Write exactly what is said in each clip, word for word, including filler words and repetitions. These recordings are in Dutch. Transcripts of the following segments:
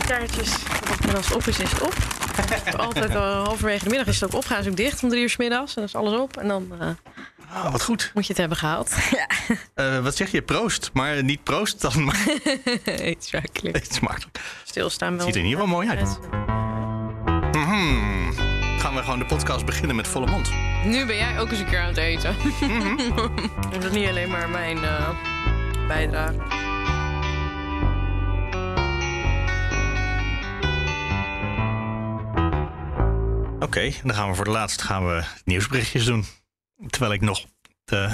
kaartjes. En als het op is, is het op. Altijd uh, halverwege de middag is het ook op. Gaan ze ook dicht om drie uur 's middags. En dan is alles op. En dan uh, oh, wat goed. Moet je het hebben gehaald. Ja. Uh, wat zeg je? Proost. Maar niet proost dan. Maar... Eet smakelijk. Eet smakelijk. Stilstaan wel. Ziet er in ieder geval mooi uit. Mm-hmm. Gaan we gewoon de podcast beginnen met volle mond. Nu ben jij ook eens een keer aan het eten. Mm-hmm. Dat is niet alleen maar mijn uh, bijdrage. Oké, okay, dan gaan we voor de laatste gaan we nieuwsberichtjes doen. Terwijl ik nog de,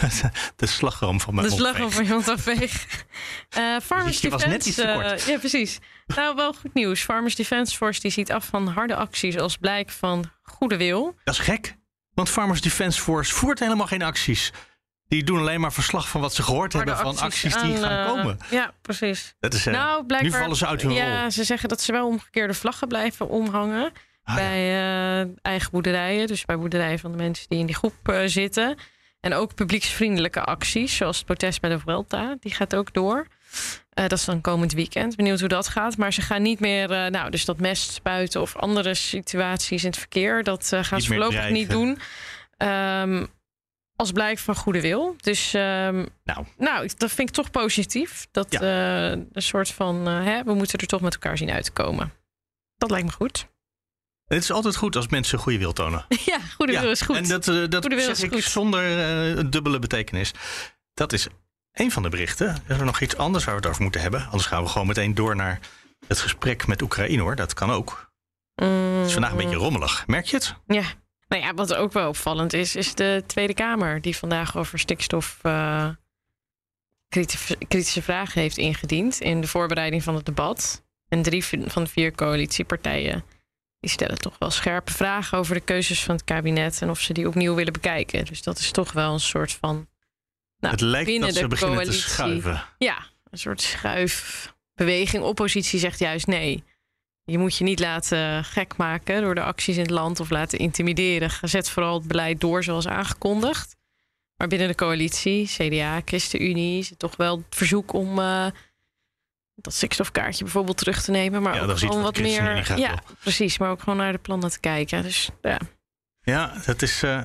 de slagroom van mijn De mond slagroom van je mond afveeg. Uh, Farmers Je was Defense, net iets te kort. Uh, ja, precies. Nou, wel goed nieuws. Farmers Defense Force die ziet af van harde acties als blijk van goede wil. Dat is gek, want Farmers Defense Force voert helemaal geen acties. Die doen alleen maar verslag van wat ze gehoord harde hebben van acties, acties die aan, gaan komen. Uh, ja, precies. Dat is, uh, nou, blijkbaar, nu vallen ze uit hun ja, rol. Ja, ze zeggen dat ze wel omgekeerde vlaggen blijven omhangen. Ah, bij uh, eigen boerderijen. Dus bij boerderijen van de mensen die in die groep uh, zitten. En ook publieksvriendelijke acties. Zoals het protest bij de Vuelta. Die gaat ook door. Uh, dat is dan komend weekend. Benieuwd hoe dat gaat. Maar ze gaan niet meer... Uh, nou, dus dat mest spuiten of andere situaties in het verkeer. Dat uh, gaan niet ze voorlopig dreigen. niet doen. Um, als blijk van goede wil. Dus um, nou. nou, dat vind ik toch positief. Dat ja. uh, een soort van... Uh, hè, we moeten er toch met elkaar zien uit te komen. Dat lijkt me goed. Het is altijd goed als mensen goede wil tonen. Ja, goede wil ja, is goed. En dat, uh, dat goede zeg ik goed. zonder uh, een dubbele betekenis. Dat is één van de berichten. Is er nog iets anders waar we het over moeten hebben? Anders gaan we gewoon meteen door naar het gesprek met Oekraïne, hoor. Dat kan ook. Mm. Het is vandaag een beetje rommelig. Merk je het? Ja. Nou ja, wat ook wel opvallend is, is de Tweede Kamer... die vandaag over stikstof uh, kritische, kritische vragen heeft ingediend... in de voorbereiding van het debat. En drie van de vier coalitiepartijen... die stellen toch wel scherpe vragen over de keuzes van het kabinet... en of ze die opnieuw willen bekijken. Dus dat is toch wel een soort van... Nou, het lijkt binnen dat ze de beginnen coalitie, te schuiven. Ja, een soort schuifbeweging. Oppositie zegt juist nee. Je moet je niet laten gek maken door de acties in het land... of laten intimideren. Zet vooral het beleid door zoals aangekondigd. Maar binnen de coalitie, C D A, ChristenUnie... is het toch wel het verzoek om... Uh, dat stikstofkaartje bijvoorbeeld terug te nemen. Maar ja, ook gewoon wat meer. Ja, op. precies. Maar ook gewoon naar de plannen te kijken. Dus ja. Ja, dat is. Uh,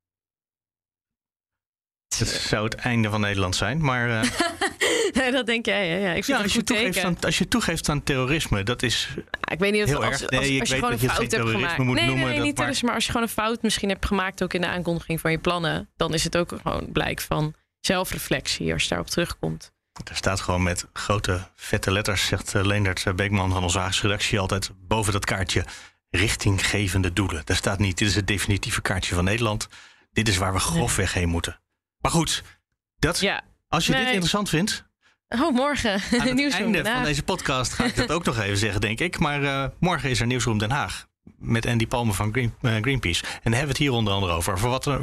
het zou het einde van Nederland zijn. Maar. Uh, nee, dat denk jij. Hè? Ja, ik vind ja, als, je toegeeft aan, als je toegeeft aan terrorisme, dat is. Ja, ik weet niet of heel als, erg. als, Nee, als, ik als je weet gewoon dat een je fout hebt gemaakt. moet nee, noemen. nee, nee, niet maar... terrorisme. Maar als je gewoon een fout misschien hebt gemaakt ook in de aankondiging van je plannen, dan is het ook gewoon blijk van zelfreflectie als je daarop terugkomt. Er staat gewoon met grote vette letters, zegt Leendert Beekman van onze Haagse redactie altijd boven dat kaartje, richtinggevende doelen. Daar staat niet, dit is het definitieve kaartje van Nederland. Dit is waar we grofweg heen moeten. Maar goed, dat, ja. als je nee. dit interessant vindt... Oh, morgen. Aan het Nieuwsroom einde van deze podcast ga ik dat ook nog even zeggen, denk ik. Maar uh, morgen is er Nieuwsroom Den Haag met Andy Palmer van Green, uh, Greenpeace. En daar hebben we het hier onder andere over. Voor wat er,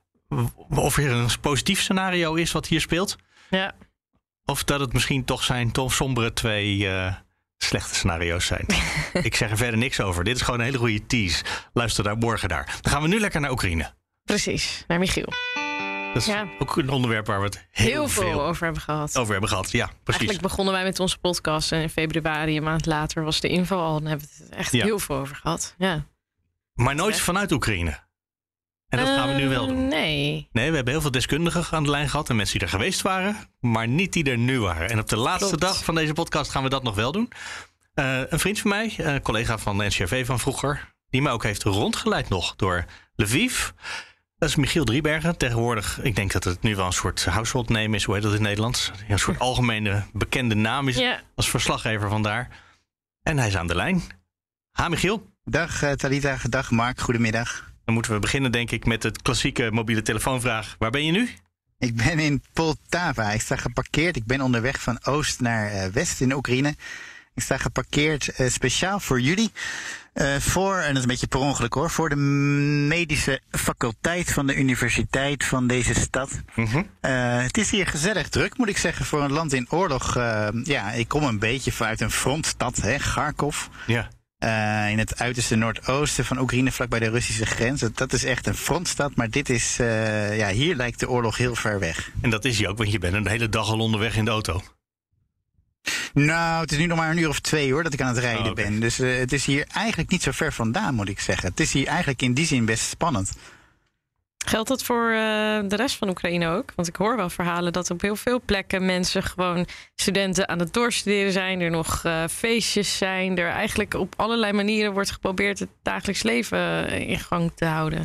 of er een positief scenario is wat hier speelt. Ja. Of dat het misschien toch zijn toch sombere twee uh, slechte scenario's zijn. Ik zeg er verder niks over. Dit is gewoon een hele goede tease. Luister daar morgen naar. Dan gaan we nu lekker naar Oekraïne. Precies, naar Michiel. Dat is ja. ook een onderwerp waar we het heel, heel veel, veel over hebben gehad. Over hebben gehad, ja, precies. Eigenlijk begonnen wij met onze podcast en in februari, een maand later was de info al. En hebben we het echt ja. heel veel over gehad. Ja. Maar nooit vanuit Oekraïne. En dat uh, gaan we nu wel doen. Nee. Nee, we hebben heel veel deskundigen aan de lijn gehad en mensen die er geweest waren, maar niet die er nu waren. En op de laatste Klopt. dag van deze podcast gaan we dat nog wel doen. Uh, een vriend van mij, een uh, collega van de N C R V van vroeger, die mij ook heeft rondgeleid nog door Lviv. Dat is Michiel Driebergen. Tegenwoordig, ik denk dat het nu wel een soort household name is. Hoe heet dat in het Nederlands? Een soort algemene bekende naam is yeah. als verslaggever vandaar. En hij is aan de lijn. Ha, Michiel. Dag uh, Talita, dag Mark, goedemiddag. Dan moeten we beginnen denk ik met het klassieke mobiele telefoonvraag. Waar ben je nu? Ik ben in Poltava. Ik sta geparkeerd. Ik ben onderweg van oost naar uh, west in Oekraïne. Ik sta geparkeerd uh, speciaal voor jullie. Uh, voor, en dat is een beetje per ongeluk hoor, voor de medische faculteit van de universiteit van deze stad. Mm-hmm. Uh, het is hier gezellig druk, moet ik zeggen, voor een land in oorlog. Uh, ja, ik kom een beetje vanuit een frontstad, hè, Kharkov. Ja. Uh, in het uiterste noordoosten van Oekraïne, vlakbij de Russische grens. Dat, dat is echt een frontstad, maar dit is, uh, ja, hier lijkt de oorlog heel ver weg. En dat is hij ook, want je bent een hele dag al onderweg in de auto. Nou, het is nu nog maar een uur of twee hoor dat ik aan het rijden oh, okay. ben. Dus uh, het is hier eigenlijk niet zo ver vandaan, moet ik zeggen. Het is hier eigenlijk in die zin best spannend. Geldt dat voor uh, de rest van Oekraïne ook? Want ik hoor wel verhalen dat op heel veel plekken mensen gewoon studenten aan het doorstuderen zijn. Er nog uh, feestjes zijn. Er eigenlijk op allerlei manieren wordt geprobeerd het dagelijks leven in gang te houden.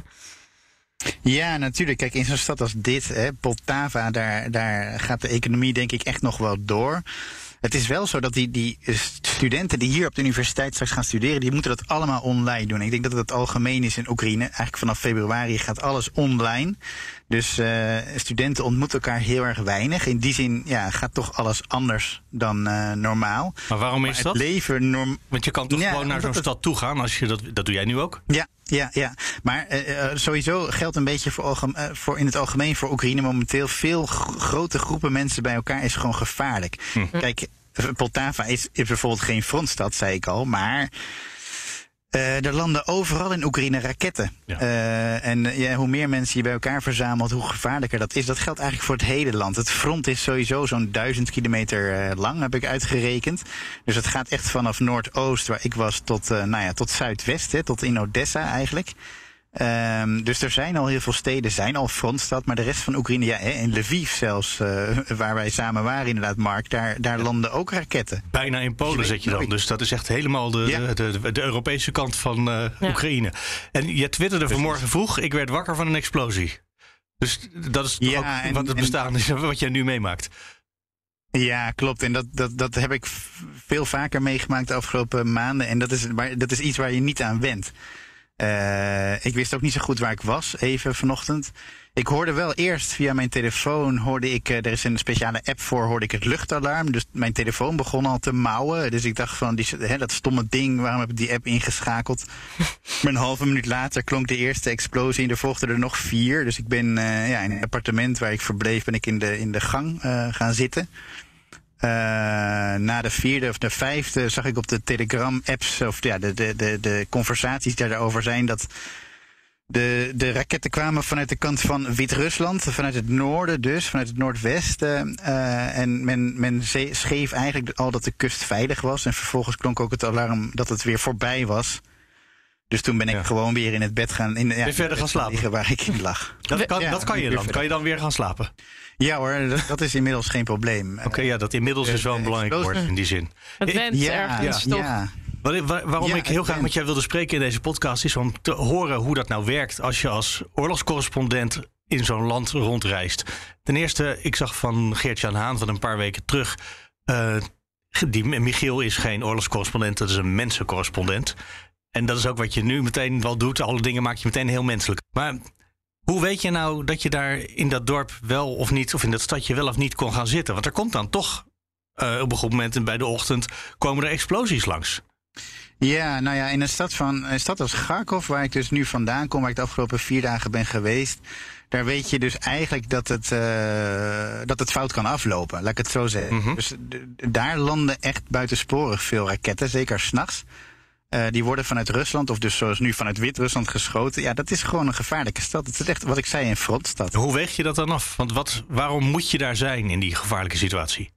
Ja, natuurlijk. Kijk, in zo'n stad als dit, hè, Poltava, daar, daar gaat de economie denk ik echt nog wel door. Het is wel zo dat die, die studenten die hier op de universiteit straks gaan studeren, die moeten dat allemaal online doen. Ik denk dat het algemeen is in Oekraïne. Eigenlijk vanaf februari gaat alles online. Dus uh, studenten ontmoeten elkaar heel erg weinig. In die zin ja, gaat toch alles anders dan uh, normaal. Maar waarom is maar dat? Het leven norm- Want je kan toch ja, gewoon naar zo'n het... stad toe gaan? Als je dat, dat doe jij nu ook? Ja. Ja, ja, maar uh, sowieso geldt een beetje voor, algem- uh, voor in het algemeen voor Oekraïne momenteel. Veel g- grote groepen mensen bij elkaar is gewoon gevaarlijk. Hm. Kijk, Poltava is, is bijvoorbeeld geen frontstad, zei ik al, maar uh, er landen overal in Oekraïne raketten. Ja. Uh, en uh, ja, hoe meer mensen je bij elkaar verzamelt, hoe gevaarlijker dat is. Dat geldt eigenlijk voor het hele land. Het front is sowieso zo'n duizend kilometer uh, lang, heb ik uitgerekend. Dus het gaat echt vanaf Noordoost, waar ik was, tot, uh, nou ja, tot Zuidwest, hè, tot in Odessa eigenlijk. Um, dus er zijn al heel veel steden, zijn al frontstad, maar de rest van Oekraïne, ja, in Lviv zelfs, uh, waar wij samen waren inderdaad, Mark, daar, daar landen ook raketten. Bijna in Polen zit je dan, dus dat is echt helemaal de, ja. de, de, de Europese kant van uh, ja. Oekraïne. En je twitterde vanmorgen vroeg, ik werd wakker van een explosie. Dus dat is toch ja, ook en, wat het bestaan is, wat jij nu meemaakt. Ja, klopt. En dat, dat, dat heb ik veel vaker meegemaakt de afgelopen maanden. En dat is, maar dat is iets waar je niet aan went. Uh, ik wist ook niet zo goed waar ik was, even vanochtend. Ik hoorde wel eerst via mijn telefoon, hoorde ik, uh, er is een speciale app voor, hoorde ik het luchtalarm. Dus mijn telefoon begon al te mouwen. Dus ik dacht van, die, hè, dat stomme ding, waarom heb ik die app ingeschakeld? Maar een halve minuut later klonk de eerste explosie en er volgden er nog vier. Dus ik ben uh, ja, in een appartement waar ik verbleef, ben ik in de, in de gang uh, gaan zitten. Uh, na de vierde of de vijfde zag ik op de Telegram-apps, of ja, de, de, de, de conversaties die daarover zijn, dat de, de raketten kwamen vanuit de kant van Wit-Rusland, vanuit het noorden dus, vanuit het noordwesten. Uh, en men, men schreef eigenlijk al dat de kust veilig was. En vervolgens klonk ook het alarm dat het weer voorbij was. Dus toen ben ik ja. gewoon weer in het bed gaan... In, ja, weer verder gaan slapen? Liggen waar ik in lag. Dat kan, ja, dat kan je dan? Verder. Kan je dan weer gaan slapen? Ja hoor, dat, dat is inmiddels geen probleem. Oké, okay, ja, dat inmiddels uh, is wel een belangrijk woord in die zin. Het went ja, ergens ja, toch. Ja. Waar, waar, waarom ja, ik heel graag met jij wilde spreken in deze podcast is om te horen hoe dat nou werkt als je als oorlogscorrespondent in zo'n land rondreist. Ten eerste, ik zag van Geert-Jan Haan van een paar weken terug... Uh, die Michiel is geen oorlogscorrespondent, dat is een mensencorrespondent. En dat is ook wat je nu meteen wel doet. Alle dingen maak je meteen heel menselijk. Maar hoe weet je nou dat je daar in dat dorp wel of niet... of in dat stadje wel of niet kon gaan zitten? Want er komt dan toch uh, op een goed moment bij de ochtend... komen er explosies langs. Ja, nou ja, in een stad, van, een stad als Kharkov, waar ik dus nu vandaan kom... waar ik de afgelopen vier dagen ben geweest... daar weet je dus eigenlijk dat het, uh, dat het fout kan aflopen. Laat ik het zo zeggen. Mm-hmm. Dus d- daar landen echt buitensporig veel raketten, zeker 's nachts. Uh, die worden vanuit Rusland, of dus zoals nu vanuit Wit-Rusland geschoten. Ja, dat is gewoon een gevaarlijke stad. Het is echt, wat ik zei, een frontstad. Hoe weeg je dat dan af? Want wat, waarom moet je daar zijn in die gevaarlijke situatie?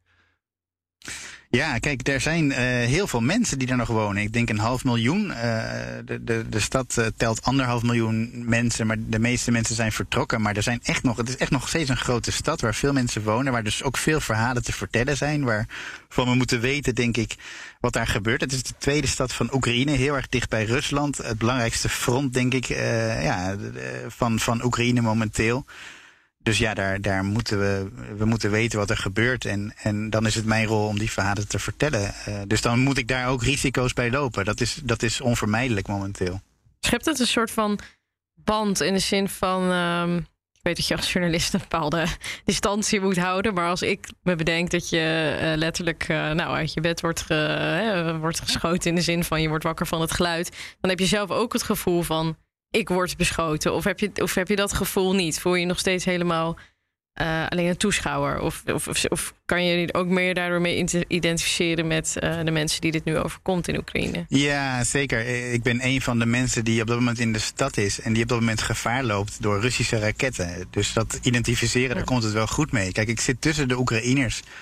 Ja, kijk, er zijn uh, heel veel mensen die daar nog wonen. Ik denk een half miljoen. Uh, de, de, de stad uh, telt anderhalf miljoen mensen, maar de meeste mensen zijn vertrokken. Maar er zijn echt nog, het is echt nog steeds een grote stad waar veel mensen wonen, waar dus ook veel verhalen te vertellen zijn, waarvan we moeten weten, denk ik, wat daar gebeurt. Het is de tweede stad van Oekraïne, heel erg dicht bij Rusland. Het belangrijkste front, denk ik, uh, ja, van, van Oekraïne momenteel. Dus ja, daar, daar moeten we, we moeten weten wat er gebeurt. En, en dan is het mijn rol om die verhalen te vertellen. Uh, dus dan moet ik daar ook risico's bij lopen. Dat is, dat is onvermijdelijk momenteel. Schept het een soort van band in de zin van... Um, ik weet dat je als journalist een bepaalde distantie moet houden. Maar als ik me bedenk dat je uh, letterlijk uh, nou, uit je bed wordt, ge, uh, wordt geschoten... in de zin van je wordt wakker van het geluid... dan heb je zelf ook het gevoel van... ik word beschoten. Of heb je, of heb je dat gevoel niet? Voel je je nog steeds helemaal uh, alleen een toeschouwer? Of, of, of, of kan je je ook meer daardoor mee identificeren met uh, de mensen die dit nu overkomt in Oekraïne? Ja, zeker. Ik ben een van de mensen die op dat moment in de stad is... en die op dat moment gevaar loopt door Russische raketten. Dus dat identificeren, ja. Daar komt het wel goed mee. Kijk, ik zit tussen de Oekraïners...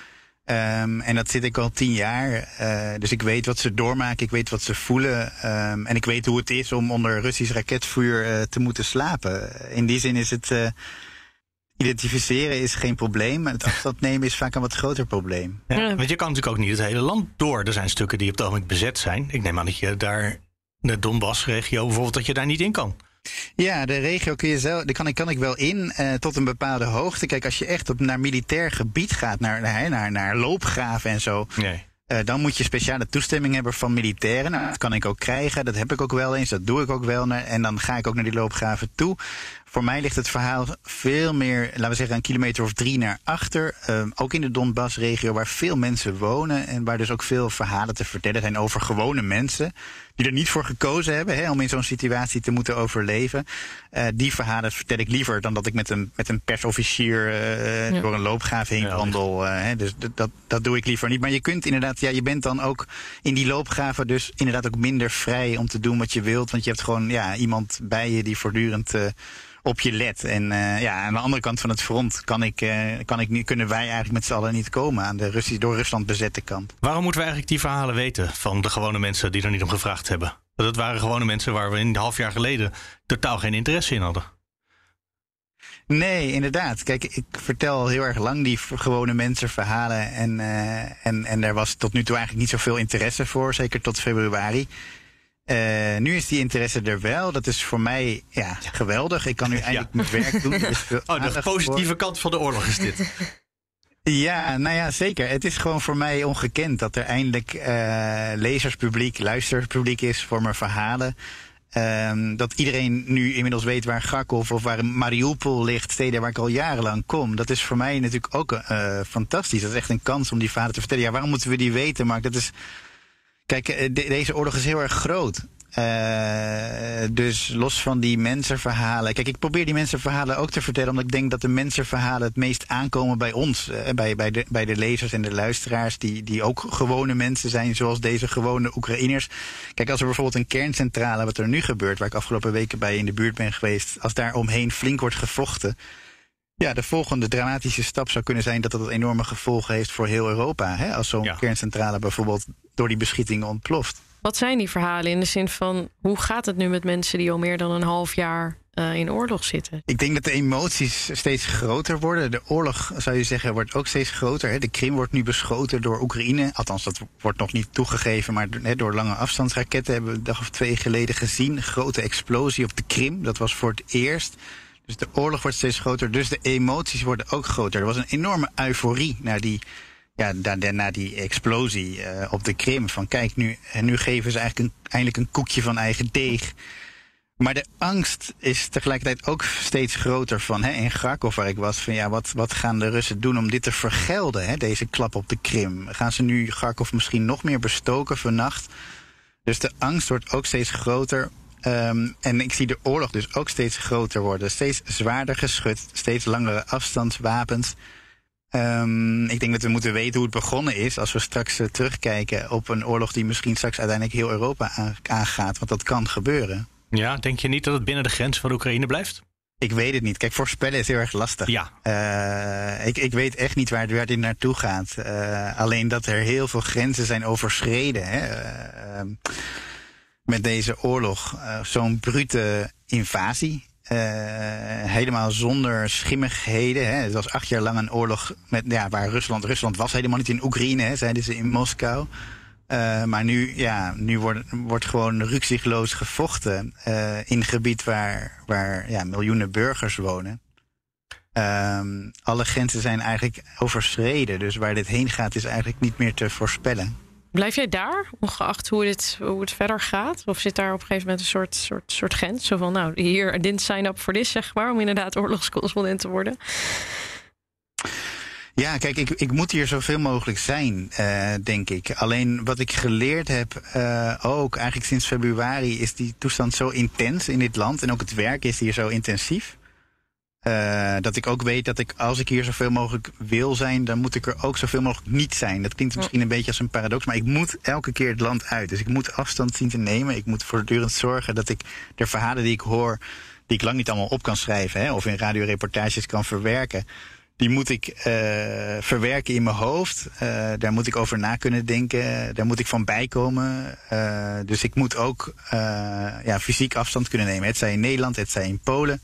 Um, en dat zit ik al tien jaar. Uh, dus ik weet wat ze doormaken, ik weet wat ze voelen. Um, en ik weet hoe het is om onder Russisch raketvuur uh, te moeten slapen. In die zin is het... Uh, identificeren is geen probleem. Het afstand nemen is vaak een wat groter probleem. Ja, want je kan natuurlijk ook niet het hele land door. Er zijn stukken die op het ogenblik bezet zijn. Ik neem aan dat je daar, de Donbass-regio bijvoorbeeld, dat je daar niet in kan. Ja, de regio kun je zelf, daar kan ik, kan ik wel in, uh, tot een bepaalde hoogte. Kijk, als je echt op naar militair gebied gaat, naar, naar, naar, naar loopgraven en zo... Nee. Uh, dan moet je speciale toestemming hebben van militairen. Nou, dat kan ik ook krijgen, dat heb ik ook wel eens, dat doe ik ook wel. En dan ga ik ook naar die loopgraven toe. Voor mij ligt het verhaal veel meer, laten we zeggen, een kilometer of drie naar achter. Uh, ook in de Donbass-regio, waar veel mensen wonen. En waar dus ook veel verhalen te vertellen zijn over gewone mensen. Die er niet voor gekozen hebben, hè, om in zo'n situatie te moeten overleven. Uh, die verhalen vertel ik liever dan dat ik met een, met een persofficier uh, ja. door een loopgraaf heen wandel. Uh, hè, dus d- dat, dat doe ik liever niet. Maar je kunt inderdaad, ja, je bent dan ook in die loopgraven dus inderdaad ook minder vrij om te doen wat je wilt. Want je hebt gewoon ja, iemand bij je die voortdurend uh, op je let. En uh, ja, aan de andere kant van het front kan ik, uh, kan ik niet, kunnen wij eigenlijk met z'n allen niet komen aan de Russisch, door Rusland bezette kant. Waarom moeten we eigenlijk die verhalen weten van de gewone mensen die er niet om gevraagd hebben? Dat waren gewone mensen waar we een half jaar geleden totaal geen interesse in hadden. Nee, inderdaad. Kijk, ik vertel al heel erg lang die gewone mensen verhalen. En, uh, en, en er was tot nu toe eigenlijk niet zoveel interesse voor, zeker tot februari. Uh, nu is die interesse er wel. Dat is voor mij ja, geweldig. Ik kan nu eindelijk ja. mijn werk doen. Dus oh, de positieve voor. kant van de oorlog is dit. Ja, nou ja, zeker. Het is gewoon voor mij ongekend dat er eindelijk uh, lezerspubliek, luisterpubliek is voor mijn verhalen. Um, dat iedereen nu inmiddels weet waar Kharkov of waar Mariupol ligt, steden waar ik al jarenlang kom. Dat is voor mij natuurlijk ook uh, fantastisch. Dat is echt een kans om die verhalen te vertellen. Ja, waarom moeten we die weten, Mark? Dat is... Kijk, de, deze oorlog is heel erg groot. Uh, dus los van die mensenverhalen. Kijk, ik probeer die mensenverhalen ook te vertellen, omdat ik denk dat de mensenverhalen het meest aankomen bij ons. Uh, bij, bij, de, bij de lezers en de luisteraars, die, die ook gewone mensen zijn, zoals deze gewone Oekraïners. Kijk, als er bijvoorbeeld een kerncentrale, wat er nu gebeurt, waar ik afgelopen weken bij in de buurt ben geweest, als daar omheen flink wordt gevochten. Ja, de volgende dramatische stap zou kunnen zijn dat dat enorme gevolgen heeft voor heel Europa. Hè? Als zo'n ja. kerncentrale bijvoorbeeld door die beschietingen ontploft. Wat zijn die verhalen in de zin van, hoe gaat het nu met mensen die al meer dan een half jaar uh, in oorlog zitten? Ik denk dat de emoties steeds groter worden. De oorlog, zou je zeggen, wordt ook steeds groter. Hè? De Krim wordt nu beschoten door Oekraïne. Althans, dat wordt nog niet toegegeven, maar hè, door lange afstandsraketten hebben we een dag of twee geleden gezien. Een grote explosie op de Krim. Dat was voor het eerst. Dus de oorlog wordt steeds groter, dus de emoties worden ook groter. Er was een enorme euforie naar die, ja, na, na die explosie uh, op de Krim. Van kijk, nu, nu geven ze eigenlijk een, eindelijk een koekje van eigen deeg. Maar de angst is tegelijkertijd ook steeds groter van, hè, in Kharkov waar ik was, van ja, wat, wat gaan de Russen doen om dit te vergelden, hè, deze klap op de Krim? Gaan ze nu Kharkov misschien nog meer bestoken vannacht? Dus de angst wordt ook steeds groter. Um, en ik zie de oorlog dus ook steeds groter worden. Steeds zwaarder geschut, steeds langere afstandswapens. Um, ik denk dat we moeten weten hoe het begonnen is als we straks uh, terugkijken op een oorlog die misschien straks uiteindelijk heel Europa aangaat. Want dat kan gebeuren. Ja, denk je niet dat het binnen de grens van Oekraïne blijft? Ik weet het niet. Kijk, voorspellen is heel erg lastig. Ja. Uh, ik, ik weet echt niet waar, waar dit naartoe gaat. Uh, alleen dat er heel veel grenzen zijn overschreden. Hè. Uh, met deze oorlog. Uh, zo'n brute invasie. Uh, helemaal zonder schimmigheden. Hè. Het was acht jaar lang een oorlog met, ja, waar Rusland... Rusland was helemaal niet in Oekraïne, hè, zeiden ze in Moskou. Uh, maar nu, ja, nu wordt, wordt gewoon rukzichtloos gevochten uh, in een gebied waar, waar ja, miljoenen burgers wonen. Um, alle grenzen zijn eigenlijk overschreden. Dus waar dit heen gaat is eigenlijk niet meer te voorspellen. Blijf jij daar, ongeacht hoe het, hoe het verder gaat? Of zit daar op een gegeven moment een soort, soort, soort grens? Zo van, nou, hier, I didn't sign up for this, zeg maar, om inderdaad oorlogscorrespondent te worden. Ja, kijk, ik, ik moet hier zoveel mogelijk zijn, uh, denk ik. Alleen wat ik geleerd heb, uh, ook eigenlijk sinds februari, is die toestand zo intens in dit land. En ook het werk is hier zo intensief. Uh, dat ik ook weet dat ik, als ik hier zoveel mogelijk wil zijn, dan moet ik er ook zoveel mogelijk niet zijn. Dat klinkt misschien een beetje als een paradox, maar ik moet elke keer het land uit. Dus ik moet afstand zien te nemen. Ik moet voortdurend zorgen dat ik de verhalen die ik hoor, die ik lang niet allemaal op kan schrijven, hè, of in radioreportages kan verwerken, die moet ik uh, verwerken in mijn hoofd. Uh, daar moet ik over na kunnen denken. Daar moet ik van bijkomen. Uh, dus ik moet ook uh, ja, fysiek afstand kunnen nemen. Het zij in Nederland, het zij in Polen.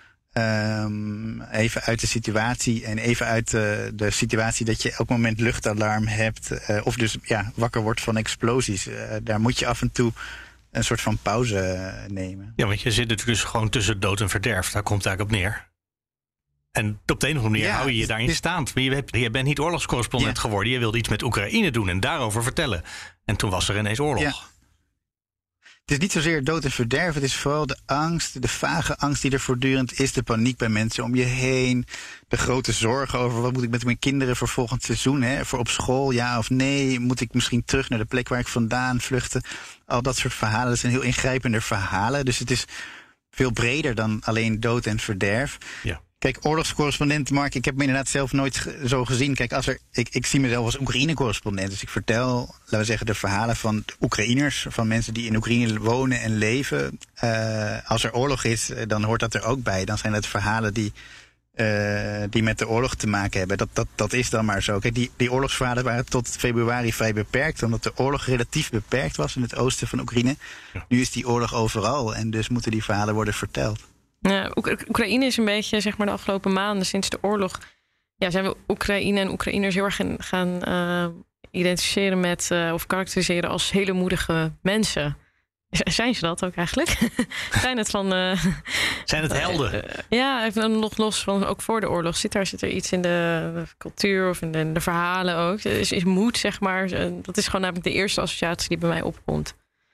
Um, even uit de situatie en even uit de, de situatie dat je elk moment luchtalarm hebt. Uh, of dus ja, wakker wordt van explosies. Uh, daar moet je af en toe een soort van pauze nemen. Ja, want je zit natuurlijk dus gewoon tussen dood en verderf. Daar komt het eigenlijk op neer. En op de een of andere manier ja, hou je je daarin staand. Maar je, hebt, je bent niet oorlogscorrespondent ja. geworden. Je wilde iets met Oekraïne doen en daarover vertellen. En toen was er ineens oorlog. Ja. Het is niet zozeer dood en verderf. Het is vooral de angst, de vage angst die er voortdurend is. De paniek bij mensen om je heen. De grote zorgen over wat moet ik met mijn kinderen voor volgend seizoen. Hè? Voor op school, ja of nee. Moet ik misschien terug naar de plek waar ik vandaan vluchten. Al dat soort verhalen. Dat zijn heel ingrijpende verhalen. Dus het is veel breder dan alleen dood en verderf. Ja. Kijk, oorlogscorrespondent, Mark, ik heb me inderdaad zelf nooit ge- zo gezien. Kijk, als er, ik, ik zie mezelf als Oekraïne-correspondent. Dus ik vertel, laten we zeggen, de verhalen van Oekraïners, van mensen die in Oekraïne wonen en leven. Uh, als er oorlog is, dan hoort dat er ook bij. Dan zijn het verhalen die, uh, die met de oorlog te maken hebben. Dat, dat, dat is dan maar zo. Kijk, die, die oorlogsverhalen waren tot februari vrij beperkt, omdat de oorlog relatief beperkt was in het oosten van Oekraïne. Ja. Nu is die oorlog overal en dus moeten die verhalen worden verteld. Ja, Oek- Oekraïne is een beetje, zeg maar, de afgelopen maanden sinds de oorlog, ja, zijn we Oekraïne en Oekraïners heel erg gaan, gaan uh, identificeren met uh, of karakteriseren als hele moedige mensen. Zijn ze dat ook eigenlijk? zijn het van? Uh, zijn het helden? Uh, ja, even nog los van ook voor de oorlog zit daar zit er iets in de cultuur of in de, de verhalen ook. Is, is moed, zeg maar. Dat is gewoon namelijk de eerste associatie die bij mij opkomt.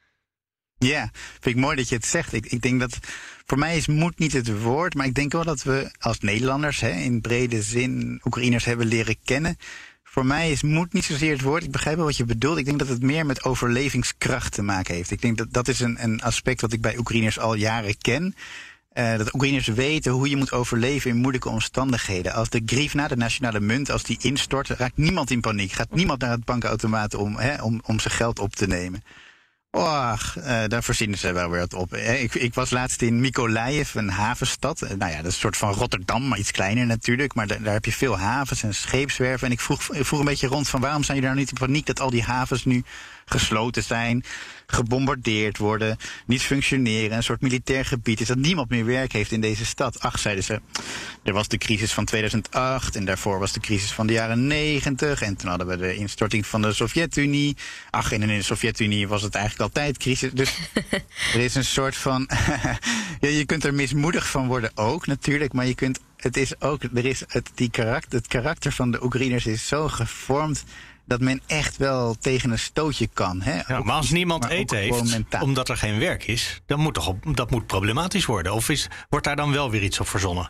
Ja, vind ik mooi dat je het zegt. Ik, ik denk dat voor mij is moed niet het woord, maar ik denk wel dat we als Nederlanders, hè, in brede zin Oekraïners hebben leren kennen. Voor mij is moed niet zozeer het woord. Ik begrijp wel wat je bedoelt. Ik denk dat het meer met overlevingskracht te maken heeft. Ik denk dat dat is een, een aspect wat ik bij Oekraïners al jaren ken. Uh, dat Oekraïners weten hoe je moet overleven in moeilijke omstandigheden. Als de hryvnia, de nationale munt, als die instort, raakt niemand in paniek. Gaat niemand naar het bankautomaat om, hè, om, om zijn geld op te nemen. Och, uh, daar verzinnen ze wel weer wat op. Ik, ik was laatst in Mykolaiv, een havenstad. Nou ja, dat is een soort van Rotterdam, maar iets kleiner natuurlijk. Maar daar, daar heb je veel havens en scheepswerven. En ik vroeg, ik vroeg een beetje rond van waarom zijn jullie nou niet in paniek dat al die havens nu gesloten zijn, gebombardeerd worden, niet functioneren, een soort militair gebied is, dat niemand meer werk heeft in deze stad. Ach, zeiden ze, er was de crisis van tweeduizend acht en daarvoor was de crisis van de jaren negentig en toen hadden we de instorting van de Sovjet-Unie. Ach, en in de Sovjet-Unie was het eigenlijk altijd crisis. Dus er is een soort van, ja, je kunt er mismoedig van worden ook natuurlijk, maar je kunt, het is ook, er is het, die karakter, het karakter van de Oekraïners is zo gevormd dat men echt wel tegen een stootje kan. Hè? Ja, ook, maar als niemand maar eten heeft, mentaal. Omdat er geen werk is, dan moet toch op, dat moet problematisch worden. Of is, wordt daar dan wel weer iets op verzonnen?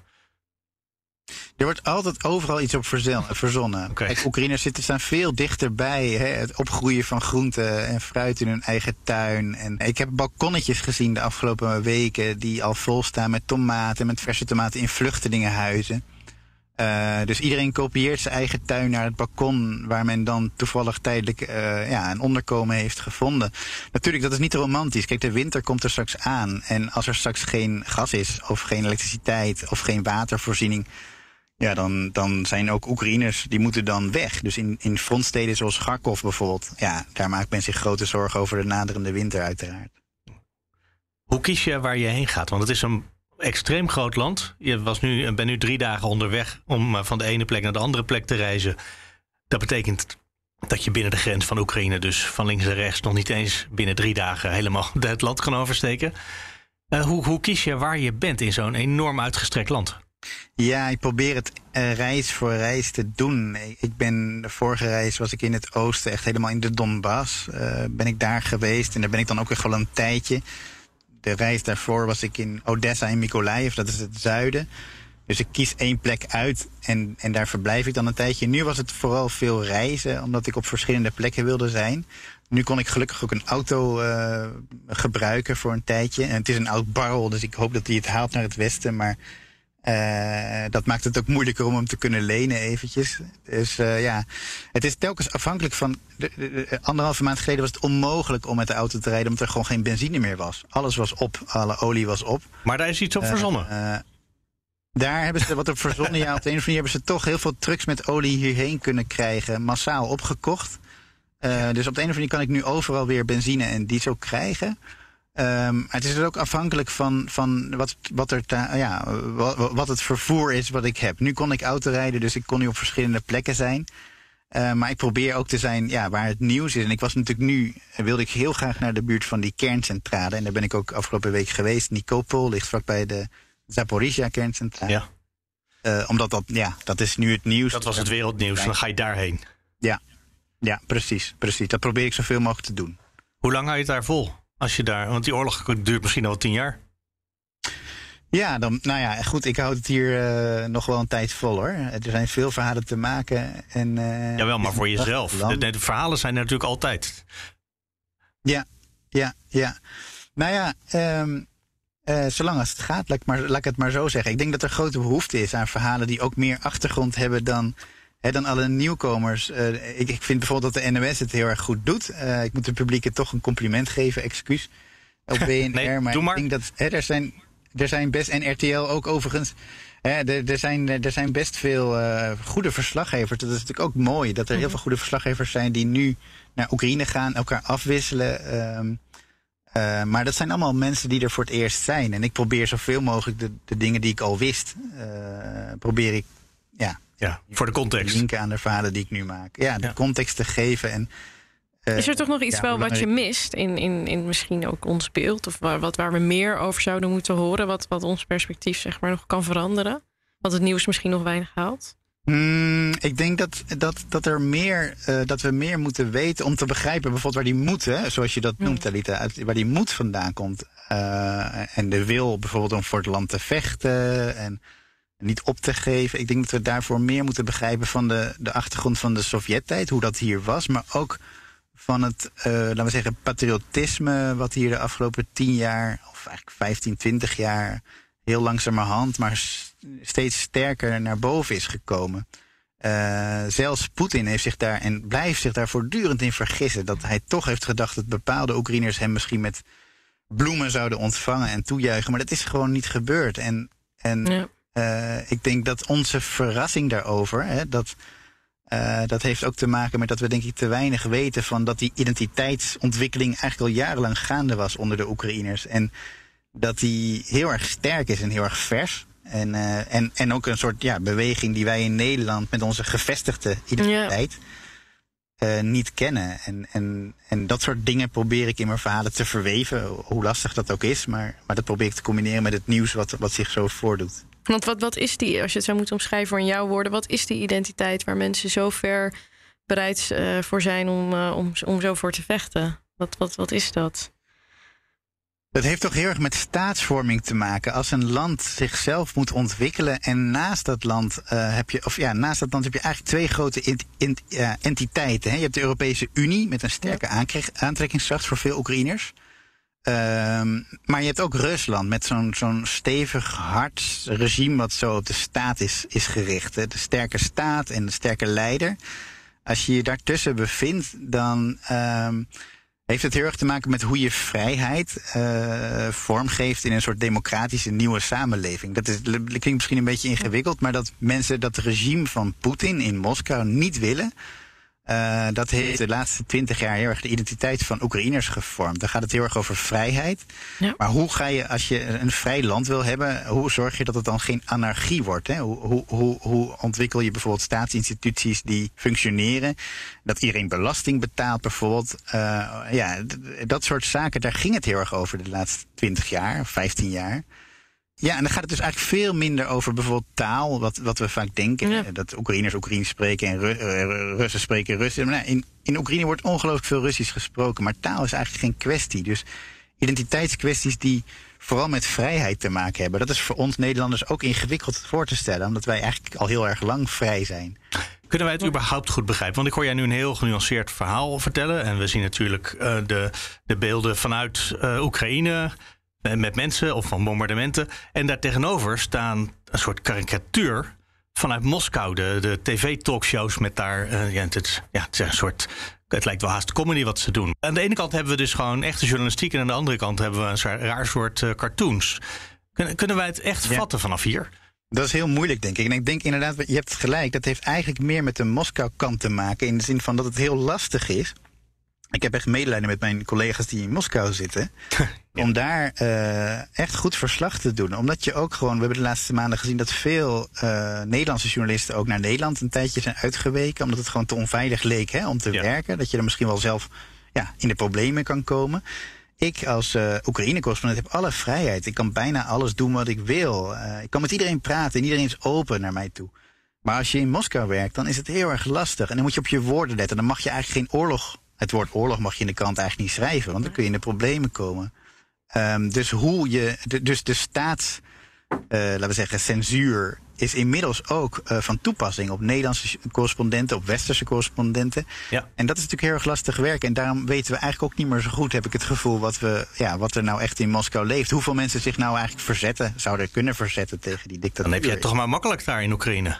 Er wordt altijd overal iets op verzonnen. Okay. Kijk, Oekraïners zitten, staan veel dichterbij hè, het opgroeien van groenten en fruit in hun eigen tuin. En ik heb balkonnetjes gezien de afgelopen weken die al vol staan met tomaten, met verse tomaten in vluchtelingenhuizen. Uh, dus iedereen kopieert zijn eigen tuin naar het balkon, waar men dan toevallig tijdelijk uh, ja, een onderkomen heeft gevonden. Natuurlijk, dat is niet romantisch. Kijk, de winter komt er straks aan. En als er straks geen gas is, of geen elektriciteit, of geen watervoorziening, ja, dan, dan zijn ook Oekraïners, die moeten dan weg. Dus in, in frontsteden zoals Kharkov bijvoorbeeld, ja, daar maakt men zich grote zorgen over de naderende winter uiteraard. Hoe kies je waar je heen gaat? Want het is een extreem groot land. Je was nu, bent nu drie dagen onderweg om van de ene plek naar de andere plek te reizen. Dat betekent dat je binnen de grens van Oekraïne, dus van links en rechts, nog niet eens binnen drie dagen helemaal het land kan oversteken. Uh, hoe, hoe kies je waar je bent in zo'n enorm uitgestrekt land? Ja, ik probeer het uh, reis voor reis te doen. Ik ben, de vorige reis was ik in het oosten, echt helemaal in de Donbass. Uh, ben ik daar geweest en daar ben ik dan ook echt wel een tijdje. De reis daarvoor was ik in Odessa en Mykolaiv, dat is het zuiden. Dus ik kies één plek uit en, en daar verblijf ik dan een tijdje. Nu was het vooral veel reizen, omdat ik op verschillende plekken wilde zijn. Nu kon ik gelukkig ook een auto uh, gebruiken voor een tijdje. En het is een oud barrel, dus ik hoop dat hij het haalt naar het westen. Maar uh, dat maakt het ook moeilijker om hem te kunnen lenen eventjes. Dus uh, ja, het is telkens afhankelijk van De, de, de, anderhalve maand geleden was het onmogelijk om met de auto te rijden, omdat er gewoon geen benzine meer was. Alles was op, alle olie was op. Maar daar is iets op verzonnen. Uh, uh, Daar hebben ze wat op verzonnen. Ja, op de een of andere manier hebben ze toch heel veel trucks met olie hierheen kunnen krijgen. Massaal opgekocht. Uh, dus op de een of andere manier kan ik nu overal weer benzine en diesel krijgen. Um, het is dus ook afhankelijk van, van wat, wat, er ta- ja, wat, wat het vervoer is wat ik heb. Nu kon ik autorijden, dus ik kon nu op verschillende plekken zijn. Uh, maar ik probeer ook te zijn ja, waar het nieuws is. En ik was natuurlijk nu, wilde ik heel graag naar de buurt van die kerncentrale. En daar ben ik ook afgelopen week geweest. Nikopol ligt vlakbij de Zaporizhia kerncentrale. Ja. Uh, omdat dat, ja, dat is nu het nieuws. Dat was het wereldnieuws, dan ga je daarheen. Ja, ja precies, precies. Dat probeer ik zoveel mogelijk te doen. Hoe lang hou je het daar vol? Als je daar, want die oorlog duurt misschien al tien jaar. Ja, dan, nou ja, goed, ik houd het hier uh, nog wel een tijd vol hoor. Er zijn veel verhalen te maken. En, uh, Jawel, maar voor jezelf. De, de, de verhalen zijn er natuurlijk altijd. Ja, ja, ja. Nou ja, um, uh, zolang als het gaat, laat ik, maar, laat ik het maar zo zeggen. Ik denk dat er grote behoefte is aan verhalen die ook meer achtergrond hebben dan, hè, dan alle nieuwkomers. Uh, ik, ik vind bijvoorbeeld dat de N O S het heel erg goed doet. Uh, ik moet de publieke toch een compliment geven, excuus. Op B N R, nee, maar, doe maar ik denk dat hè, er zijn... Er zijn best, en R T L ook overigens, hè, er, er, zijn, er zijn best veel uh, goede verslaggevers. Dat is natuurlijk ook mooi, dat er heel veel goede verslaggevers zijn die nu naar Oekraïne gaan, elkaar afwisselen. Um, uh, maar dat zijn allemaal mensen die er voor het eerst zijn. En ik probeer zoveel mogelijk de, de dingen die ik al wist, uh, probeer ik, ja, ja, voor de context. linken aan de verhalen die ik nu maak. Ja, de ja. context te geven en... Uh, is er toch nog iets ja, wel wat je mist in, in, in misschien ook ons beeld? Of waar, wat, waar we meer over zouden moeten horen? Wat, wat ons perspectief zeg maar nog kan veranderen? Wat het nieuws misschien nog weinig haalt? Mm, ik denk dat, dat, dat, er meer, uh, dat we meer moeten weten om te begrijpen bijvoorbeeld waar die moed, hè, zoals je dat noemt, Talita, uit, waar die moed vandaan komt. Uh, en de wil bijvoorbeeld om voor het land te vechten en niet op te geven. Ik denk dat we daarvoor meer moeten begrijpen van de, de achtergrond van de Sovjet-tijd, hoe dat hier was, maar ook van het, uh, laten we zeggen, patriotisme wat hier de afgelopen tien jaar, of eigenlijk vijftien, twintig jaar, heel langzamerhand, maar steeds sterker naar boven is gekomen. Uh, zelfs Poetin heeft zich daar en blijft zich daar voortdurend in vergissen. Dat hij toch heeft gedacht dat bepaalde Oekraïners hem misschien met bloemen zouden ontvangen en toejuichen. Maar dat is gewoon niet gebeurd. En, en ja. uh, ik denk dat onze verrassing daarover, hè, dat... Uh, dat heeft ook te maken met dat we denk ik te weinig weten van dat die identiteitsontwikkeling eigenlijk al jarenlang gaande was onder de Oekraïners. En dat die heel erg sterk is en heel erg vers. En, uh, en, en ook een soort ja, beweging die wij in Nederland met onze gevestigde identiteit ja. uh, niet kennen. En, en, en dat soort dingen probeer ik in mijn verhalen te verweven, hoe lastig dat ook is. Maar, maar dat probeer ik te combineren met het nieuws wat, wat zich zo voordoet. Want wat, wat is die, als je het zou moeten omschrijven in jouw woorden, wat is die identiteit waar mensen zo ver bereid uh, voor zijn om, uh, om, om zo voor te vechten? Wat, wat, wat is dat? Dat heeft toch heel erg met staatsvorming te maken. Als een land zichzelf moet ontwikkelen en naast dat land uh, heb je, of ja, naast dat land heb je eigenlijk twee grote int, int, uh, entiteiten. Hè. Je hebt de Europese Unie met een sterke ja. aantrekkingskracht voor veel Oekraïners. Um, maar je hebt ook Rusland met zo'n zo'n stevig, hard regime wat zo op de staat is, is gericht. Hè. De sterke staat en de sterke leider. Als je je daartussen bevindt, dan um, heeft het heel erg te maken met hoe je vrijheid uh, vormgeeft in een soort democratische nieuwe samenleving. Dat, is, dat klinkt misschien een beetje ingewikkeld, maar dat mensen dat regime van Poetin in Moskou niet willen. Uh, dat heeft de laatste twintig jaar heel erg de identiteit van Oekraïners gevormd. Dan gaat het heel erg over vrijheid. Ja. Maar hoe ga je, als je een vrij land wil hebben, hoe zorg je dat het dan geen anarchie wordt? Hè? Hoe, hoe, hoe, hoe ontwikkel je bijvoorbeeld staatsinstituties die functioneren? Dat iedereen belasting betaalt bijvoorbeeld. Uh, ja, d- dat soort zaken, daar ging het heel erg over de laatste twintig jaar, vijftien jaar. Ja, en dan gaat het dus eigenlijk veel minder over bijvoorbeeld taal, wat, wat we vaak denken. Ja. Dat Oekraïners Oekraïens spreken en Ru- uh, Russen spreken Russisch. Maar nou, in, in Oekraïne wordt ongelooflijk veel Russisch gesproken, maar taal is eigenlijk geen kwestie. Dus identiteitskwesties die vooral met vrijheid te maken hebben, dat is voor ons Nederlanders ook ingewikkeld voor te stellen, omdat wij eigenlijk al heel erg lang vrij zijn. Kunnen wij het überhaupt goed begrijpen? Want ik hoor jij nu een heel genuanceerd verhaal vertellen. En we zien natuurlijk uh, de, de beelden vanuit uh, Oekraïne met mensen of van bombardementen. En daartegenover staan een soort karikatuur vanuit Moskou. De, de tv-talkshows met daar, uh, ja, het, ja, het is een soort, het lijkt wel haast comedy wat ze doen. Aan de ene kant hebben we dus gewoon echte journalistiek en aan de andere kant hebben we een raar soort uh, cartoons. Kunnen, kunnen wij het echt ja. vatten vanaf hier? Dat is heel moeilijk, denk ik. En ik denk inderdaad, je hebt gelijk, dat heeft eigenlijk meer met de Moskou-kant te maken. In de zin van dat het heel lastig is. Ik heb echt medelijden met mijn collega's die in Moskou zitten. Ja. Om daar uh, echt goed verslag te doen. Omdat je ook gewoon, we hebben de laatste maanden gezien dat veel uh, Nederlandse journalisten ook naar Nederland een tijdje zijn uitgeweken. Omdat het gewoon te onveilig leek hè, om te ja. werken. Dat je er misschien wel zelf ja, in de problemen kan komen. Ik als uh, Oekraïne-correspondent heb alle vrijheid. Ik kan bijna alles doen wat ik wil. Uh, ik kan met iedereen praten en iedereen is open naar mij toe. Maar als je in Moskou werkt, dan is het heel erg lastig. En dan moet je op je woorden letten. Dan mag je eigenlijk geen oorlog... Het woord oorlog mag je in de krant eigenlijk niet schrijven, want dan kun je in de problemen komen. Um, dus hoe je, de, dus de staats, uh, laten we zeggen, censuur is inmiddels ook uh, van toepassing op Nederlandse correspondenten, op westerse correspondenten. Ja. En dat is natuurlijk heel erg lastig werk. En daarom weten we eigenlijk ook niet meer zo goed, heb ik het gevoel, wat, we, ja, wat er nou echt in Moskou leeft. Hoeveel mensen zich nou eigenlijk verzetten, zouden kunnen verzetten tegen die dictatuur. Dan heb je het toch maar makkelijk daar in Oekraïne.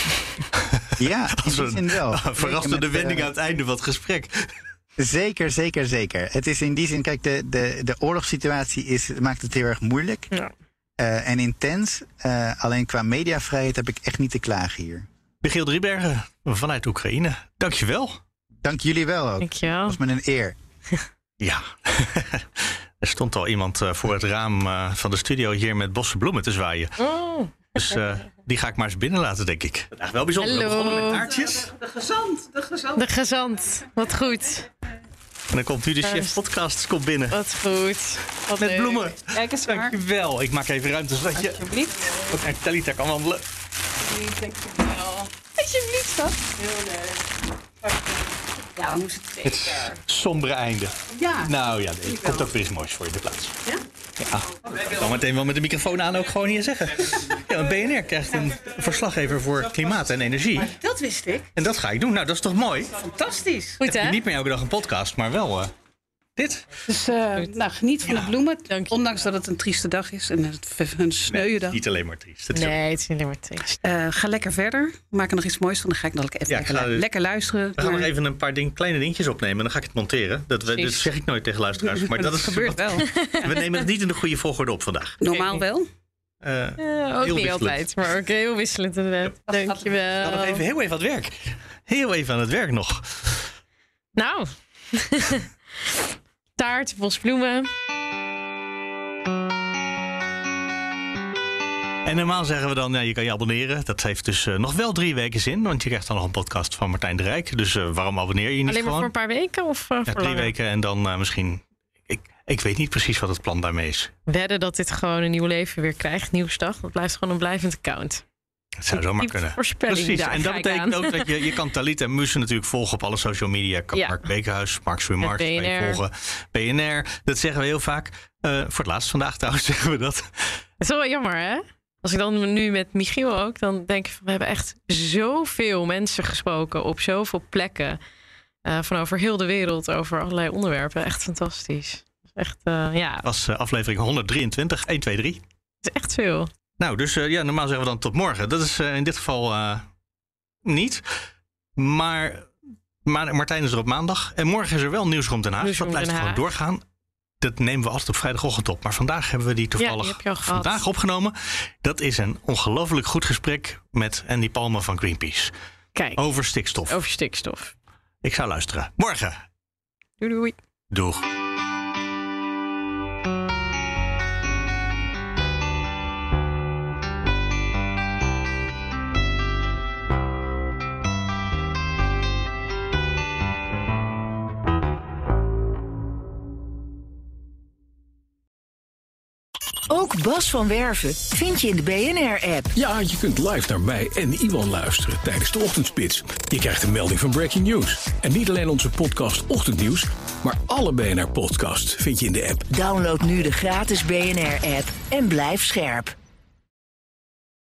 Ja, in die zin wel. Verrassende wending uh, aan het einde van het gesprek. Zeker, zeker, zeker. Het is in die zin, kijk, de, de, de oorlogssituatie is, maakt het heel erg moeilijk. Ja. Uh, en intens. Uh, alleen qua mediavrijheid heb ik echt niet te klagen hier. Michiel Driebergen vanuit Oekraïne. Dankjewel. Dank jullie wel ook. Dankjewel. Dat was me een eer. Ja. Er stond al iemand uh, voor het raam uh, van de studio hier met bosse bloemen te zwaaien. Oh. Dus uh, die ga ik maar eens binnen laten, denk ik. Dat is eigenlijk wel bijzonder. Hallo. We begonnen met taartjes. De, de gezant, de gezant. De gezant, wat goed. En dan komt nu de chef podcast komt binnen. Wat goed. Wat met leuk. bloemen. Kijk eens maar. Dankjewel. Ik maak even ruimte zodat je alsjeblieft ook naar Talita kan wandelen. Dankjewel. Alsjeblieft, schat. Heel leuk. Ja, dan moest het zeker. Het sombere einde. Ja. Nou ja, er komt ook weer iets moois voor je de plaats. Ja? Ja. Ik kan meteen wel met de microfoon aan ook gewoon hier zeggen. Ja, want B N R krijgt een verslaggever voor klimaat en energie. Maar dat wist ik. En dat ga ik doen. Nou, dat is toch mooi? Fantastisch. Goed, hè? Niet meer elke dag een podcast, maar wel uh, dit. Dus uh, nou, geniet van ja. de bloemen. Ondanks dat het een trieste dag is. En het een sneuwe dag. Nee, niet alleen maar triest. Het nee, het is niet alleen maar triest. Uh, ga lekker verder. Maak er nog iets moois van. Dan ga ik nog even ja, lekker, ga, lekker luisteren. We gaan maar... nog even een paar ding, kleine dingetjes opnemen. En dan ga ik het monteren. Dat, we, dat zeg ik nooit tegen luisteraars. Maar dat, dat is gebeurt wel. We nemen het niet in de goede volgorde op vandaag. Normaal wel. Uh, ja, ook niet altijd, maar ook heel wisselend inderdaad. Ja. Dankjewel. Ik ga nog even heel even aan het werk. Heel even aan het werk nog. Nou. Taart, bosbloemen. En normaal zeggen we dan, ja, je kan je abonneren. Dat heeft dus uh, nog wel drie weken zin. Want je krijgt dan nog een podcast van Martijn de Rijk. Dus uh, waarom abonneer je je niet Alleen maar gewoon? voor een paar weken? Of uh, ja, voor drie langer? weken en dan uh, misschien... Ik, ik weet niet precies wat het plan daarmee is. Wedden dat dit gewoon een nieuw leven weer krijgt. Nieuwsdag. Dat blijft gewoon een blijvend account. Het zou zomaar Die kunnen. Voorspelling, precies. daar En dat ga ik betekent aan. ook dat je, je kan Talita en Mussen natuurlijk volgen op alle social media. Ja. Mark Bekenhuis, Mark's Remarks kan je volgen. B N R, dat zeggen we heel vaak. Uh, voor het laatst vandaag trouwens zeggen we dat. Het is wel jammer, hè? Als ik dan nu met Michiel ook, dan denk ik van, we hebben echt zoveel mensen gesproken op zoveel plekken. Uh, van over heel de wereld, over allerlei onderwerpen. Echt fantastisch. Echt, uh, ja. Dat was uh, aflevering honderddrieëntwintig, één, twee, drie. Het is echt veel. Nou, dus uh, ja, normaal zeggen we dan tot morgen. Dat is uh, in dit geval uh, niet. Maar, maar Martijn is er op maandag. En morgen is er wel Nieuwsroom Den Haag. Nieuwsroom dat blijft Den Haag. gewoon doorgaan. Dat nemen we altijd op vrijdagochtend op. Maar vandaag hebben we die toevallig ja, die vandaag opgenomen. Dat is een ongelooflijk goed gesprek met Andy Palmer van Greenpeace. Kijk. Over stikstof. Over stikstof. Ik zou luisteren. Morgen. Doei doei. Doeg. Ook Bas van Werven vind je in de B N R-app. Ja, je kunt live naar mij en Iwan luisteren tijdens de ochtendspits. Je krijgt een melding van Breaking News. En niet alleen onze podcast Ochtendnieuws, maar alle B N R-podcasts vind je in de app. Download nu de gratis B N R-app en blijf scherp.